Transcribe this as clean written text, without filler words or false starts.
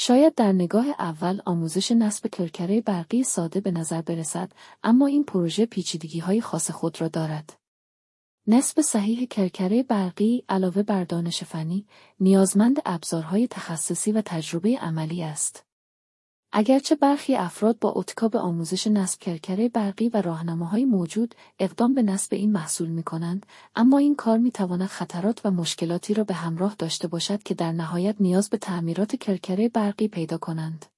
شاید در نگاه اول آموزش نصب کرکره برقی ساده به نظر برسد، اما این پروژه پیچیدگی‌های خاص خود را دارد. نصب صحیح کرکره برقی علاوه بر دانش فنی، نیازمند ابزارهای تخصصی و تجربه عملی است. اگرچه برخی افراد با اتکا به آموزش نصب کرکره برقی و راهنماهای موجود اقدام به نصب این محصول می‌کنند، اما این کار می‌تواند خطرات و مشکلاتی را به همراه داشته باشد که در نهایت نیاز به تعمیرات کرکره برقی پیدا کنند.